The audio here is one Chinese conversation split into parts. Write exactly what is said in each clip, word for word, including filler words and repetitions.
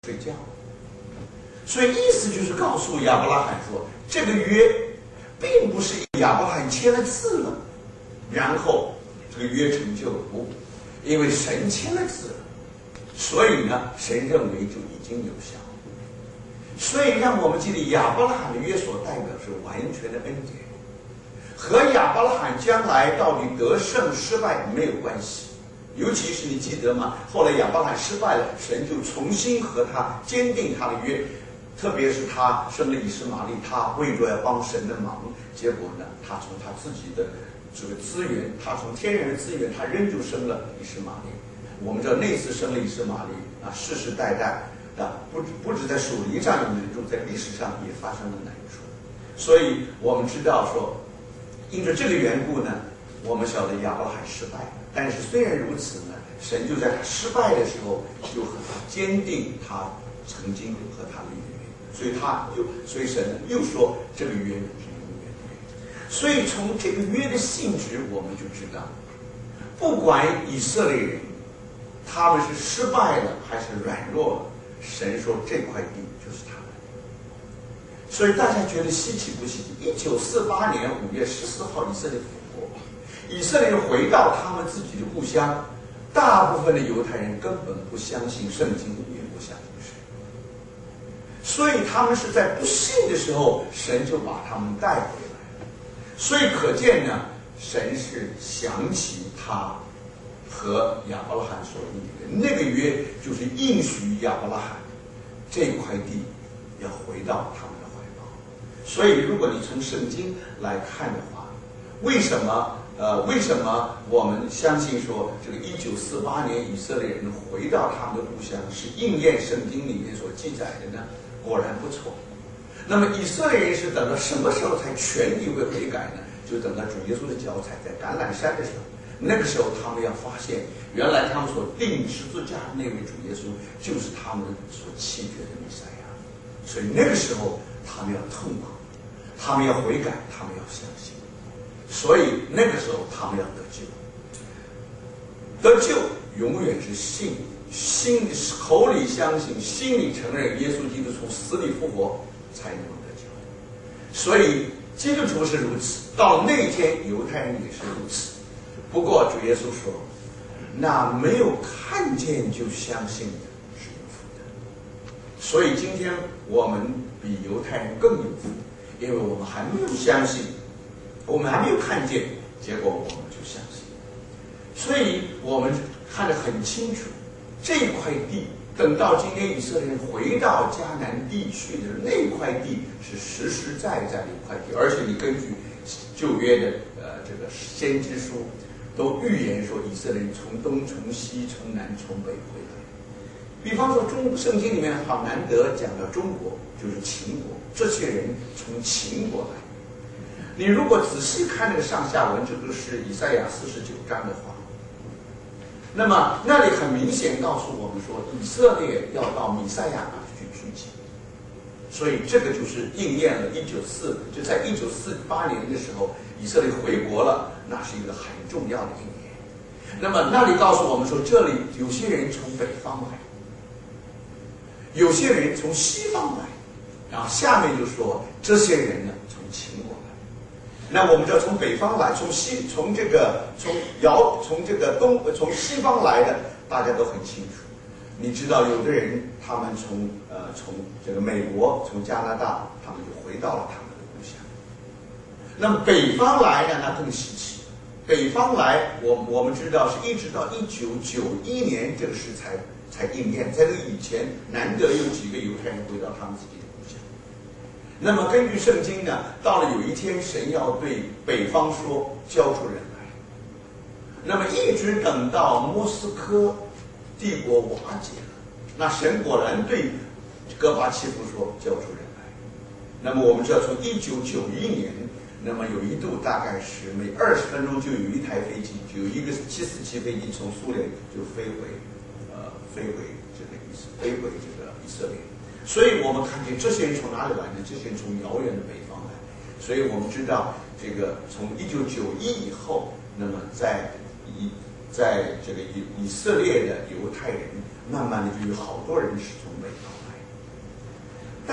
睡觉。所以意思就是告诉亚伯拉罕说，这个约并不是亚伯拉罕签了字了，然后这个约成就了，不，因为神签了字了，所以呢，神认为就已经有效。所以让我们记得亚伯拉罕的约所代表是完全的恩典，和亚伯拉罕将来到底得胜失败没有关系。尤其是你记得吗？后来亚伯拉罕失败了，神就重新和他坚定他的约，特别是他生了以实玛利，他为着要帮神的忙，结果呢，他从他自己的这个资源，他从天然的资源，他仍旧生了以实玛利。我们知道那次生了以实玛利啊，世世代代啊，不不止在属灵上有难处，在历史上也发生了难处。所以我们知道说，因着这个缘故呢，我们晓得亚伯拉罕失败了。但是虽然如此呢，神就在他失败的时候，就和他坚定他曾经和他立的约，所以他又，所以神又说这个约是永远的约。所以从这个约的性质，我们就知道，不管以色列人他们是失败了还是软弱了，神说这块地就是他们。所以大家觉得稀奇不稀奇？一九四八年五月十四号，以色列复国。以色列人回到他们自己的故乡，大部分的犹太人根本不相信圣经，也不相信神，所以他们是在不信的时候，神就把他们带回来。所以可见呢，神是想起他和亚伯拉罕所立的那个约，就是应许亚伯拉罕这块地要回到他们的怀抱。所以如果你从圣经来看的话，为什么呃，为什么我们相信说这个一九四八年以色列人回到他们的故乡是应验圣经里面所记载的呢？果然不错。那么以色列人是等到什么时候才全体会悔改呢？就等到主耶稣的脚踩在橄榄山的时候，那个时候他们要发现，原来他们所钉十字架的那位主耶稣就是他们所弃绝的弥赛亚。所以那个时候他们要痛苦，他们要悔改，他们要相信。所以那个时候他们要得救，得救永远是信，心口里相信，心里承认耶稣基督从死里复活，才能得救。所以基督徒是如此，到了那一天犹太人也是如此。不过主耶稣说，那没有看见就相信的是有福的。所以今天我们比犹太人更有福，因为我们还没有相信，我们还没有看见，结果我们就相信。所以我们看得很清楚，这块地等到今天以色列人回到迦南地去的那块地是实实在在的一块地，而且你根据旧约的呃这个先知书都预言说，以色列人从东从西从南从北回来。比方说中圣经里面好难得讲到中国，就是秦国，这些人从秦国来。你如果仔细看那个上下文，这个是以赛亚四十九章的话，那么那里很明显告诉我们说，以色列要到弥赛亚那去聚集，所以这个就是应验了一九四，就在一九四八年的时候，以色列回国了，那是一个很重要的应验。那么那里告诉我们说，这里有些人从北方来，有些人从西方来，然后下面就说这些人呢从秦国来。那我们知道从北方来，从西，从这个从尧，从这个东，从西方来的，大家都很清楚。你知道，有的人他们从呃从这个美国，从加拿大，他们就回到了他们的故乡。那么北方来呢，那更稀奇。北方来，我我们知道是一直到一九九一年这个事才才应验，在这个以前，难得有几个犹太人回到他们自己的故乡。那么根据圣经呢，到了有一天神要对北方说，交出人来。那么一直等到莫斯科帝国瓦解了，那神果然对戈巴契夫说，交出人来。那么我们知道从一九九一年，那么有一度大概是每二十分钟就有一台飞机，就有一个七四七飞机从苏联就飞回呃飞回这个以飞回这个以色列。所以我们看见这些人从哪里来呢？这些人从遥远的北方来。所以我们知道，这个从一九九一以后，那么在以在这个以以色列的犹太人，慢慢的就有好多人是从北方。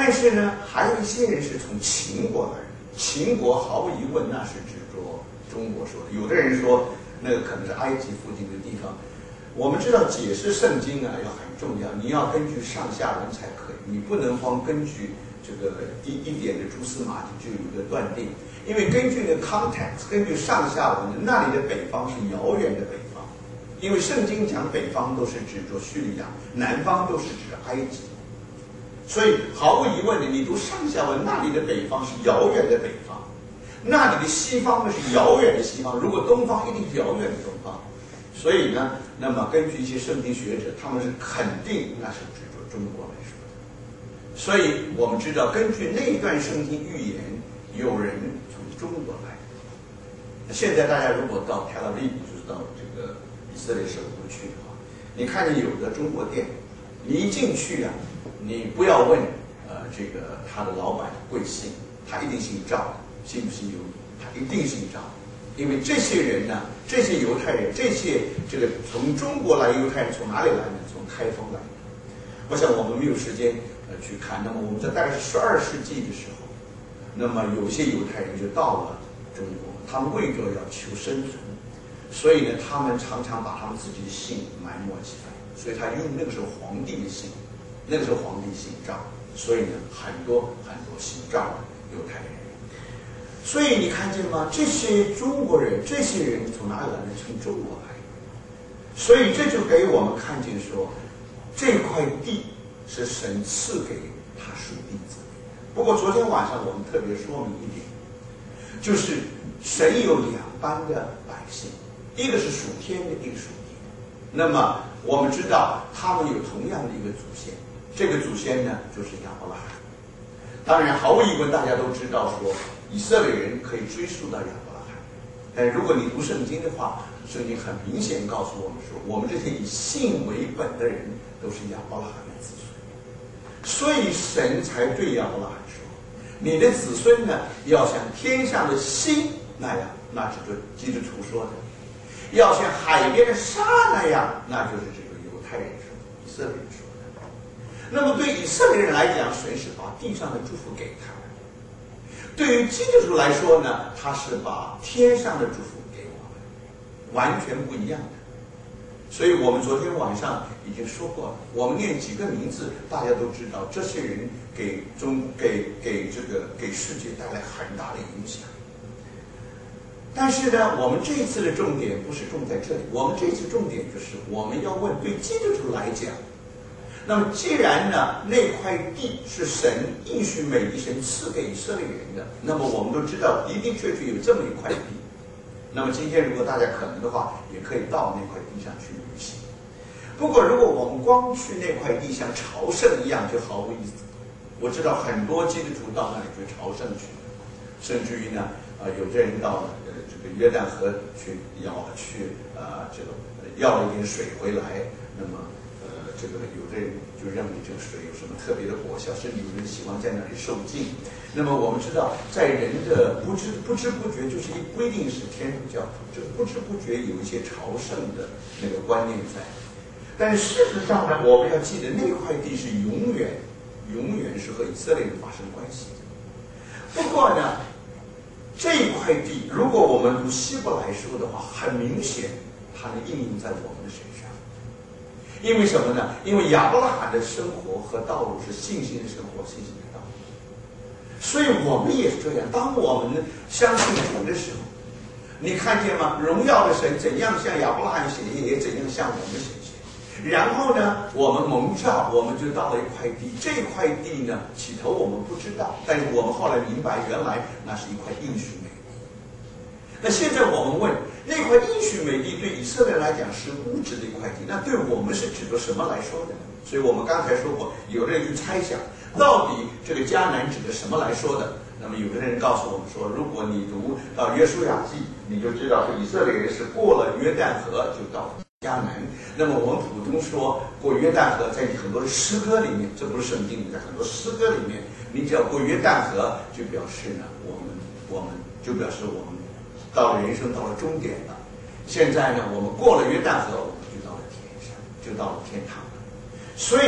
但是呢，还有一些人是从秦国来的。秦国毫无疑问那是指着中国说的。有的人说那个可能是埃及附近的地方。我们知道解释圣经啊要很重要，你要根据上下文才可以，你不能光根据这个一一点的蛛丝马迹就有一个断定，因为根据那个 context， 根据上下文，那里的北方是遥远的北方，因为圣经讲北方都是指着叙利亚，南方都是指埃及，所以毫无疑问的，你读上下文，那里的北方是遥远的北方，那里的西方呢是遥远的西方，如果东方一定是遥远的东方。所以呢，那么根据一些圣经学者，他们是肯定那是指着中国来说的。所以我们知道，根据那一段圣经预言，有人从中国来。现在大家如果到tel aviv，就是到这个以色列首都去的话，你看见有的中国店，你一进去啊，你不要问呃这个他的老板贵姓，他一定姓赵，姓不姓尤，他一定姓赵。因为这些人呢，这些犹太人，这些这个从中国来犹太人从哪里来呢？从开封来的。我想我们没有时间呃去看。那么我们在大概是十二世纪的时候，那么有些犹太人就到了中国，他们为着要求生存，所以呢，他们常常把他们自己的姓埋没起来，所以他用那个时候皇帝的姓，那个时候皇帝姓赵，所以呢，很多很多姓赵的犹太人。所以你看见吗？这些中国人，这些人从哪里来呢？从中国来。所以这就给我们看见说，这块地是神赐给他属地子民。不过昨天晚上我们特别说明一点，就是神有两班的百姓，一个是属天的，一个属地的。那么我们知道他们有同样的一个祖先，这个祖先呢就是亚伯拉罕。当然毫无疑问，大家都知道说以色列人可以追溯到亚伯拉罕，但如果你读圣经的话，圣经很明显告诉我们说，我们这些以信为本的人都是亚伯拉罕的子孙，所以神才对亚伯拉罕说，你的子孙呢要像天上的星那样，那是对基督徒说的，要像海边的沙那样，那就是这个犹太人说的，以色列人说的。那么对以色列人来讲，神是把地上的祝福给他们；对于基督徒来说呢，他是把天上的祝福给我们，完全不一样的。所以我们昨天晚上已经说过了，我们念几个名字，大家都知道，这些人给中给给这个给世界带来很大的影响。但是呢，我们这一次的重点不是重在这里，我们这次重点就是我们要问，对基督徒来讲，那么既然呢那块地是神应许美地神赐给以色列人的，那么我们都知道的的确确有这么一块地。那么今天如果大家可能的话，也可以到那块地上去旅行。不过如果我们光去那块地像朝圣一样，就毫无意思。我知道很多基督徒到那里去朝圣去，甚至于呢，呃，有的人到呃这个约旦河去要去呃这个要了一点水回来，那么呃这个有的人就认为这个水有什么特别的果效，甚至有人喜欢在那里受浸。那么我们知道，在人的不知不知不觉，就是一不一定是天主教徒，就是不知不觉有一些朝圣的那个观念在。但是事实上呢，我们要记得那块地是永远永远是和以色列人发生关系的。不过呢，这块地如果我们读希伯来书的话，很明显它能应用在我们的身上。因为什么呢？因为亚伯拉罕的生活和道路是信心的生活，信心的道路。所以我们也是这样，当我们相信主的时候，你看见吗？荣耀的神怎样向亚伯拉罕显现，也怎样向我们显现。然后呢，我们蒙召，我们就到了一块地。这块地呢，起头我们不知道，但是我们后来明白，原来那是一块应许美地。那现在我们问，那块应许美地对以色列来讲是物质的一块地，那对我们是指着什么来说的呢？所以我们刚才说过，有的人就猜想，到底这个迦南指的什么来说的？那么有的人告诉我们说，如果你读到约书亚记，你就知道说以色列人是过了约旦河就到了迦南。那么我们普通说过约旦河，在很多的诗歌里面，这不是圣经里，在很多诗歌里面，你只要过约旦河，就表示呢，我们我们就表示我们到了人生到了终点了。现在呢，我们过了约旦河，我们就到了天上，就到了天堂了。所以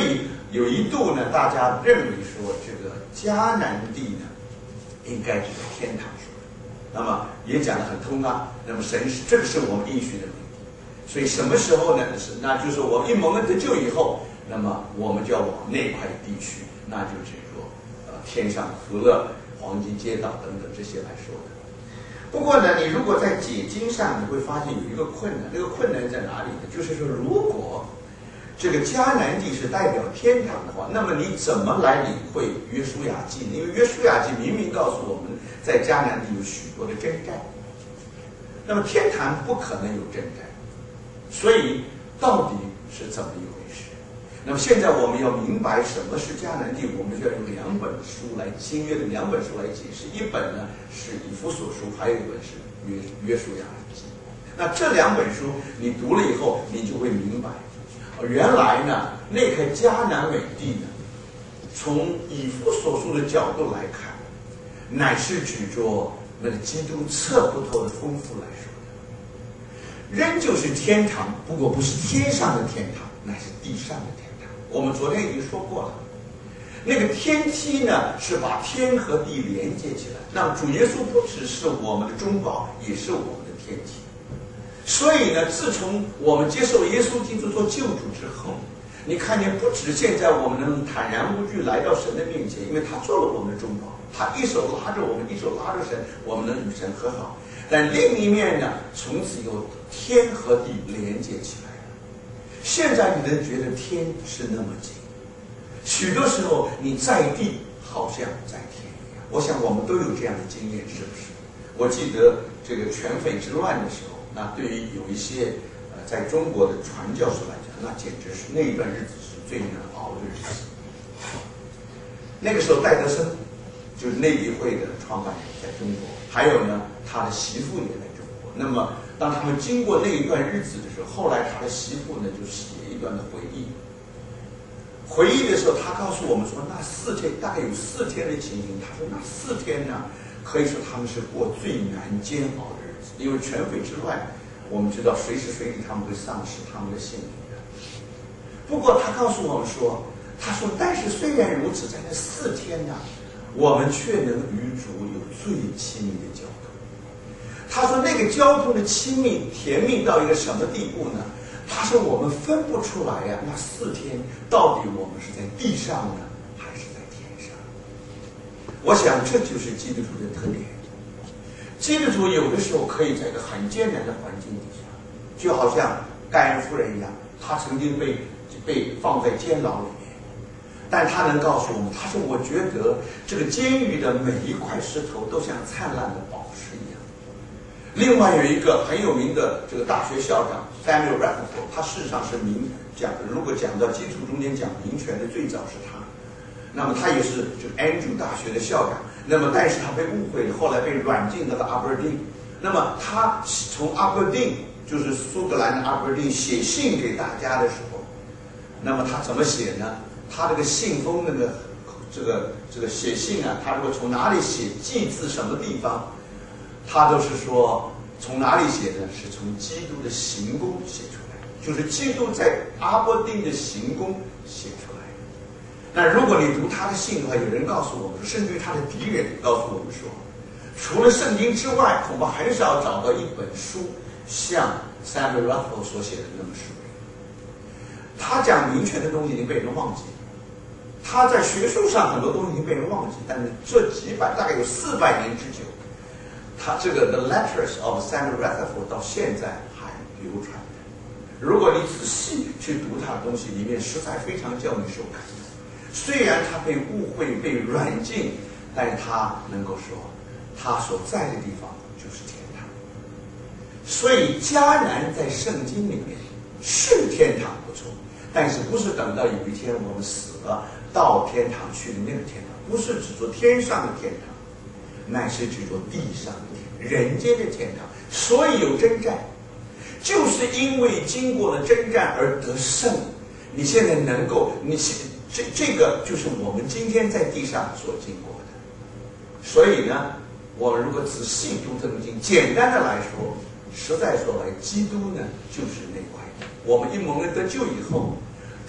有一度呢，大家认为说这个迦南地呢，应该就是天堂说的，那么也讲得很通啊。那么神是这个是我们应许的命定，所以什么时候呢？是那就是我们一蒙恩得救以后，那么我们就要往那块地去，那就指着呃天上和乐、黄金街道等等这些来说的。不过呢，你如果在解经上，你会发现有一个困难，这个困难在哪里呢？就是说，如果这个迦南地是代表天堂的话，那么你怎么来领会约书亚记呢？因为约书亚记明明告诉我们在迦南地有许多的征战，那么天堂不可能有征战，所以到底是怎么一回事？那么现在我们要明白什么是迦南地，我们就要用两本书来新约的两本书来解释，一本呢是以弗所书，还有一本是约约书亚记。那这两本书你读了以后，你就会明白。原来呢，那块迦南美地呢，从以弗所书的角度来看，乃是指着那个基督测不透的丰富来说的，仍旧是天堂，不过不是天上的天堂，乃是地上的天堂。我们昨天已经说过了，那个天梯呢，是把天和地连接起来。那么主耶稣不只是我们的中保，也是我们的天梯。所以呢，自从我们接受耶稣基督做救主之后，你看见不止现在我们能坦然无惧来到神的面前，因为他做了我们的中保，他一手拉着我们，一手拉着神，我们能与神和好。但另一面呢，从此有天和地连接起来了。现在你能觉得天是那么近，许多时候你在地好像在天一样。我想我们都有这样的经验，是不是？我记得这个全匪之乱的时候，那对于有一些呃在中国的传教士来讲，那简直是那一段日子是最难熬的日子。那个时候戴德生就是内地会的创办人在中国，还有呢他的媳妇也在中国。那么当他们经过那一段日子的时候，后来他的媳妇呢就写一段的回忆。回忆的时候，他告诉我们说，那四天大概有四天的情形。他说那四天呢，可以说他们是过最难煎熬的日子，因为全匪之乱，我们知道随时随地他们会丧失他们的性命的。不过他告诉我们说，他说但是虽然如此，在那四天呢，我们却能与主有最亲密的交通。他说那个交通的亲密甜蜜到一个什么地步呢？他说我们分不出来呀、啊，那四天到底我们是在地上呢，还是在天上？我想这就是基督徒的特点。基督徒有的时候可以在一个很艰难的环境底下，就好像盖恩夫人一样，她曾经被被放在监牢里面，但她能告诉我们，她说我觉得这个监狱的每一块石头都像灿烂的宝石一样。另外有一个很有名的这个大学校长 Samuel Rutherford， 他事实上是民讲，如果讲到基督徒中间讲民权的最早是他，那么他也是就 Andrew 大学的校长。那么但是他被误会了，后来被软禁到了阿伯丁。那么他从阿伯丁，就是苏格兰的阿伯丁写信给大家的时候，那么他怎么写呢？他这个信封那个这个这个写信啊，他如果从哪里写，寄自什么地方，他都是说从哪里写呢？是从基督的行宫写出来，就是基督在阿伯丁的行宫写出来。那如果你读他的信的话，有人告诉我们，甚至于他的敌人告诉我们说，除了圣经之外，恐怕很少找到一本书像 Samuel Rutherford 所写的那么书。他讲民权的东西已经被人忘记了，他在学术上很多东西已经被人忘记，但是这几百大概有四百年之久，他这个 The Letters of Samuel Rutherford 到现在还流传着。如果你仔细去读他的东西，里面实在非常叫你受感动。虽然他被误会、被软禁，但是他能够说，他所在的地方就是天堂。所以迦南在圣经里面是天堂不错，但是不是等到有一天我们死了到天堂去的那个天堂，不是指着天上的天堂，乃是指着地上的天堂，人间的天堂。所以有征战，就是因为经过了征战而得胜。你现在能够，你这这个就是我们今天在地上所经过的。所以呢，我们如果仔细读这个经，简单的来说，实在说来，基督呢就是那块地。我们一蒙恩得救以后，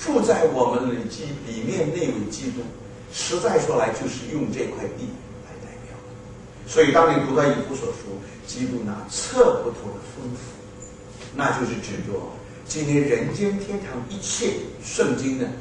住在我们里基里面那位基督，实在说来就是用这块地来代表。所以当你读到以弗所书，基督那测不透的丰富，那就是指着今天人间天堂一切圣经呢